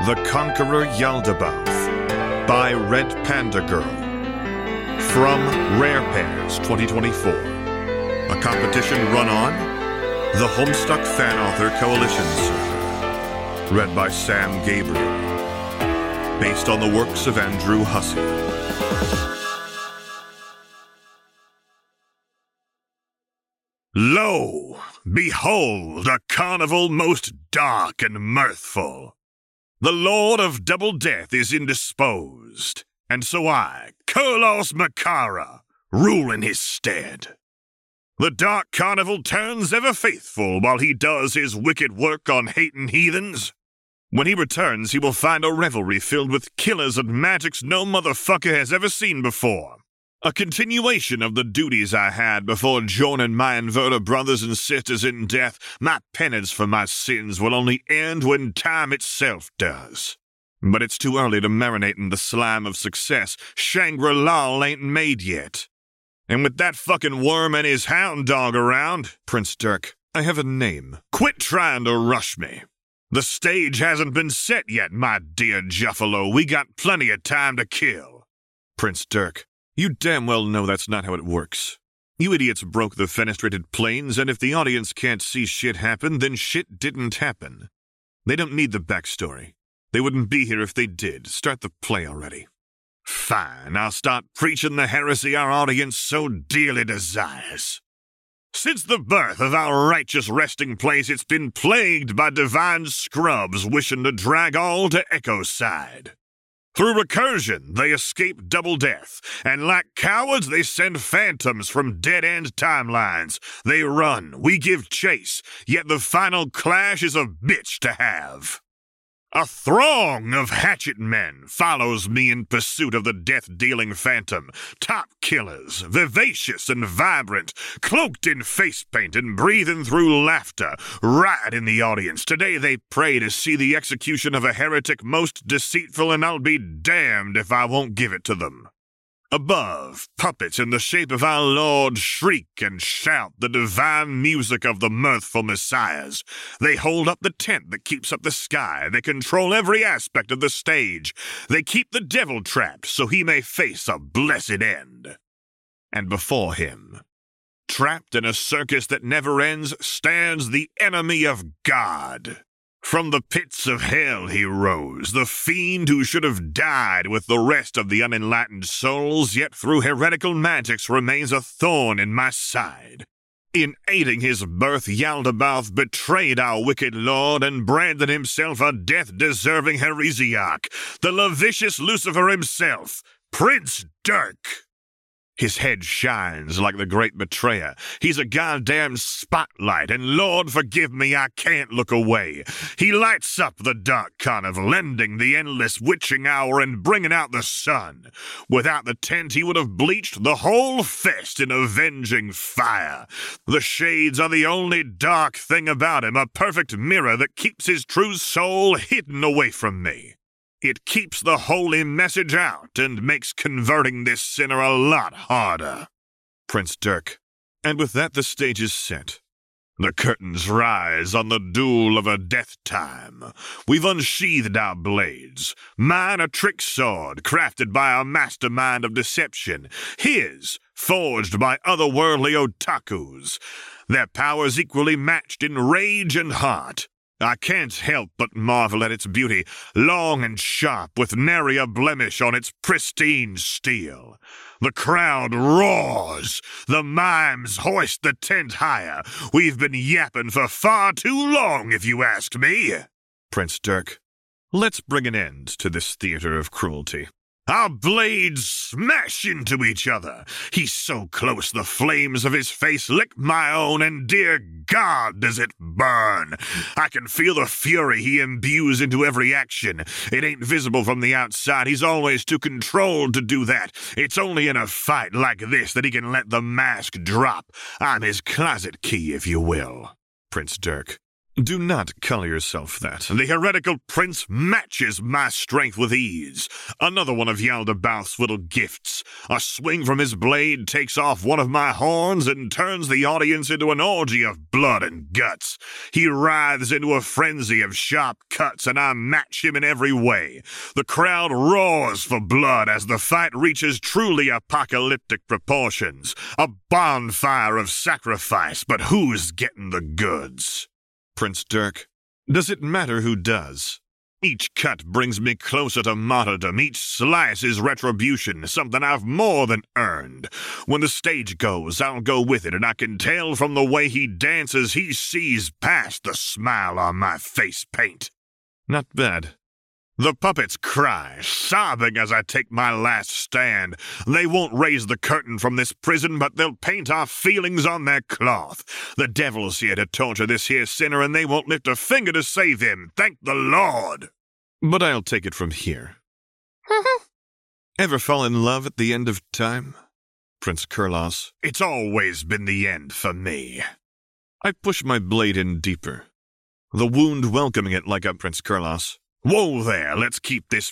The Conqueror Yaldabaoth by Red Panda Girl. From Rare Pairs 2024. A competition run on the Homestuck Fan Author Coalition server. Read by Sam Gabriel. Based on the works of Andrew Hussey. Lo! Behold, a carnival most dark and mirthful. The Lord of Double Death is indisposed, and so I, Kurlos Makara, rule in his stead. The dark carnival turns ever faithful while he does his wicked work on hatin' heathens. When he returns, he will find a revelry filled with killers and magics no motherfucker has ever seen before. A continuation of the duties I had before joining my inverter brothers and sisters in death. My penance for my sins will only end when time itself does. But it's too early to marinate in the slime of success. Shangri-La ain't made yet. And with that fucking worm and his hound dog around, Prince Dirk, I have a name. Quit trying to rush me. The stage hasn't been set yet, my dear Juffalo. We got plenty of time to kill. Prince Dirk, you damn well know that's not how it works. You idiots broke the fenestrated planes, and if the audience can't see shit happen, then shit didn't happen. They don't need the backstory. They wouldn't be here if they did. Start the play already. Fine, I'll start preaching the heresy our audience so dearly desires. Since the birth of our righteous resting place, it's been plagued by divine scrubs wishing to drag all to Echoside. Through recursion, they escape double death, and like cowards, they send phantoms from dead-end timelines. They run, we give chase, yet the final clash is a bitch to have. A throng of hatchet men follows me in pursuit of the death-dealing phantom. Top killers, vivacious and vibrant, cloaked in face paint and breathing through laughter, right in the audience. Today they pray to see the execution of a heretic most deceitful, and I'll be damned if I won't give it to them. Above, puppets in the shape of our Lord shriek and shout the divine music of the mirthful messiahs. They hold up the tent that keeps up the sky. They control every aspect of the stage. They keep the devil trapped so he may face a blessed end. And before him, trapped in a circus that never ends, stands the enemy of God. From the pits of hell he rose, the fiend who should have died with the rest of the unenlightened souls, yet through heretical magics remains a thorn in my side. In aiding his birth, Yaldabaoth betrayed our wicked lord and branded himself a death-deserving heresiarch, the lascivious Lucifer himself, Prince Dirk. His head shines like the great betrayer. He's a goddamn spotlight, and Lord forgive me, I can't look away. He lights up the dark carnival, ending the endless witching hour and bringing out the sun. Without the tent, he would have bleached the whole fest in avenging fire. The shades are the only dark thing about him, a perfect mirror that keeps his true soul hidden away from me. It keeps the holy message out and makes converting this sinner a lot harder. Prince Dirk. And with that the stage is set. The curtains rise on the duel of a death time. We've unsheathed our blades. Mine a trick sword crafted by a mastermind of deception. His forged by otherworldly otakus. Their powers equally matched in rage and heart. I can't help but marvel at its beauty, long and sharp, with nary a blemish on its pristine steel. The crowd roars. The mimes hoist the tent higher. We've been yapping for far too long, if you ask me. Prince Dirk, let's bring an end to this theater of cruelty. Our blades smash into each other. He's so close the flames of his face lick my own, and dear God, does it burn. I can feel the fury he imbues into every action. It ain't visible from the outside. He's always too controlled to do that. It's only in a fight like this that he can let the mask drop. I'm his closet key, if you will. Prince Dirk. Do not call yourself that. The heretical prince matches my strength with ease. Another one of Yaldabaoth's little gifts. A swing from his blade takes off one of my horns and turns the audience into an orgy of blood and guts. He writhes into a frenzy of sharp cuts, and I match him in every way. The crowd roars for blood as the fight reaches truly apocalyptic proportions. A bonfire of sacrifice, but who's getting the goods? Prince Dirk, does it matter who does? Each cut brings me closer to martyrdom. Each slice is retribution, something I've more than earned. When the stage goes, I'll go with it, and I can tell from the way he dances he sees past the smile on my face paint. Not bad. The puppets cry, sobbing as I take my last stand. They won't raise the curtain from this prison, but they'll paint our feelings on their cloth. The devil's here to torture this here sinner, and they won't lift a finger to save him. Thank the Lord! But I'll take it from here. Ever fall in love at the end of time? Prince Kurlos. It's always been the end for me. I push my blade in deeper, the wound welcoming it like a Prince Kurlos. Whoa there, let's keep this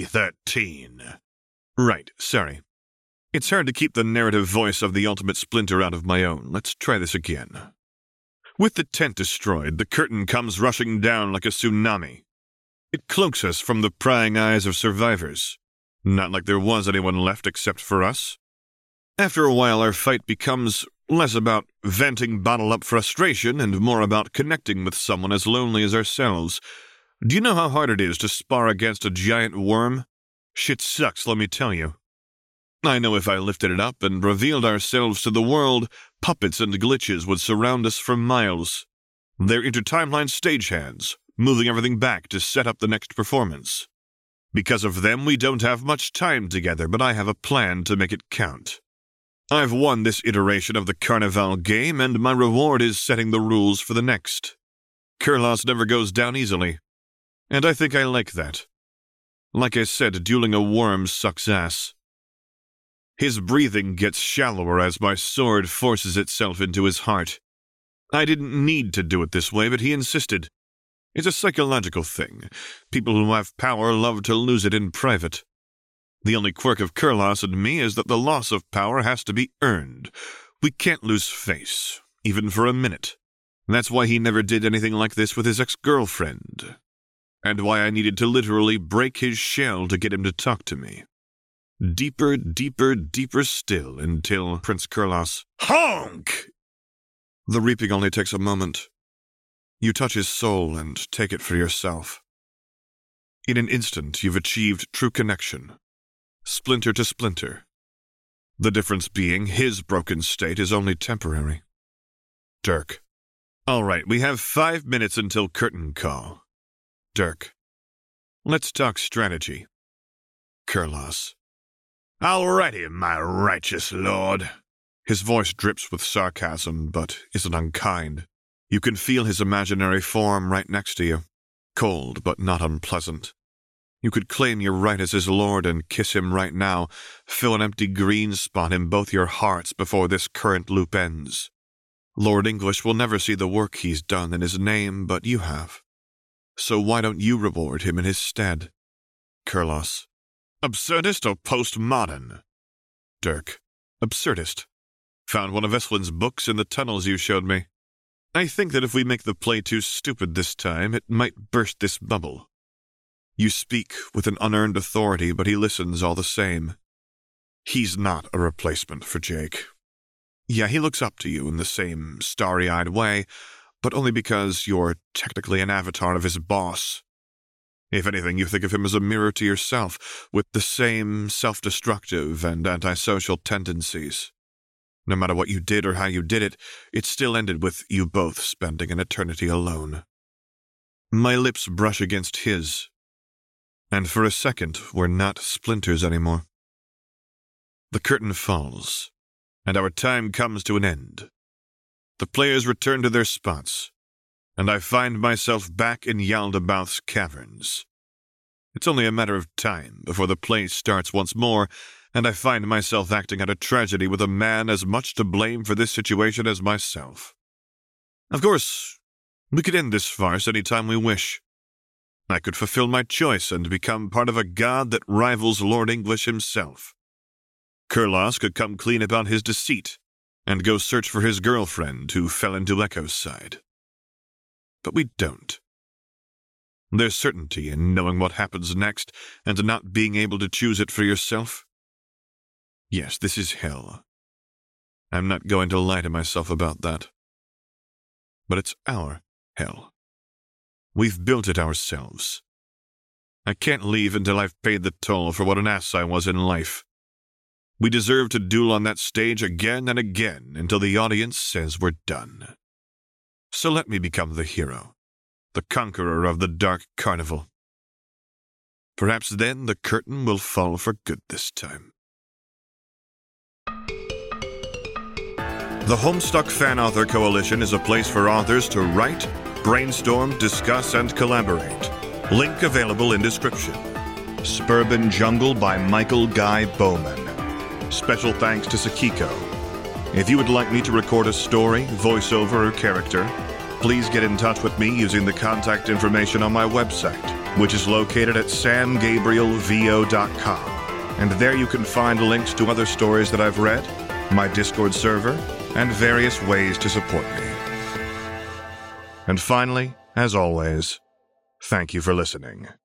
PG-13. Right, sorry. It's hard to keep the narrative voice of the ultimate Splinter out of my own. Let's try this again. With the tent destroyed, the curtain comes rushing down like a tsunami. It cloaks us from the prying eyes of survivors. Not like there was anyone left except for us. After a while, our fight becomes less about venting bottled-up frustration and more about connecting with someone as lonely as ourselves. Do you know how hard it is to spar against a giant worm? Shit sucks, let me tell you. I know if I lifted it up and revealed ourselves to the world, puppets and glitches would surround us for miles. They're inter-timeline stagehands, moving everything back to set up the next performance. Because of them, we don't have much time together, but I have a plan to make it count. I've won this iteration of the Carnival game, and my reward is setting the rules for the next. Kurlos never goes down easily. And I think I like that. Like I said, dueling a worm sucks ass. His breathing gets shallower as my sword forces itself into his heart. I didn't need to do it this way, but he insisted. It's a psychological thing. People who have power love to lose it in private. The only quirk of Kurlos and me is that the loss of power has to be earned. We can't lose face, even for a minute. That's why he never did anything like this with his ex-girlfriend. And why I needed to literally break his shell to get him to talk to me. Deeper, deeper, deeper still, until Prince Kurlos, honk! The reaping only takes a moment. You touch his soul and take it for yourself. In an instant, you've achieved true connection. Splinter to splinter. The difference being his broken state is only temporary. Dirk. All right, we have 5 minutes until curtain call. Dirk. Let's talk strategy. Kurlos. Alrighty, my righteous lord. His voice drips with sarcasm, but isn't unkind. You can feel his imaginary form right next to you. Cold, but not unpleasant. You could claim your right as his lord and kiss him right now, fill an empty green spot in both your hearts before this current loop ends. Lord English will never see the work he's done in his name, but you have. So why don't you reward him in his stead? Kurlos. Absurdist or postmodern? Dirk. Absurdist. Found one of Eslin's books in the tunnels you showed me. I think that if we make the play too stupid this time, it might burst this bubble. You speak with an unearned authority, but he listens all the same. He's not a replacement for Jake. Yeah, he looks up to you in the same starry-eyed way, but only because you're technically an avatar of his boss. If anything, you think of him as a mirror to yourself, with the same self-destructive and antisocial tendencies. No matter what you did or how you did it, it still ended with you both spending an eternity alone. My lips brush against his, and for a second we're not splinters anymore. The curtain falls, and our time comes to an end. The players return to their spots, and I find myself back in Yaldabaoth's caverns. It's only a matter of time before the play starts once more, and I find myself acting out a tragedy with a man as much to blame for this situation as myself. Of course, We could end this farce any time we wish. I could fulfill my choice and become part of a god that rivals Lord English himself. Kurlos could come clean about his deceit and go search for his girlfriend who fell into Echo's side. But we don't. There's certainty in knowing what happens next and not being able to choose it for yourself. Yes, this is hell. I'm not going to lie to myself about that. But it's our hell. We've built it ourselves. I can't leave until I've paid the toll for what an ass I was in life. We deserve to duel on that stage again and again until the audience says we're done. So let me become the hero, the conqueror of the Dark Carnival. Perhaps then the curtain will fall for good this time. The Homestuck Fan Author Coalition is a place for authors to write, brainstorm, discuss, and collaborate. Link available in description. Suburban Jungle by Michael Guy Bowman. Special thanks to Sakiko. If you would like me to record a story, voiceover, or character, please get in touch with me using the contact information on my website, which is located at samgabrielvo.com. And there you can find links to other stories that I've read, my Discord server, and various ways to support me. And finally, as always, thank you for listening.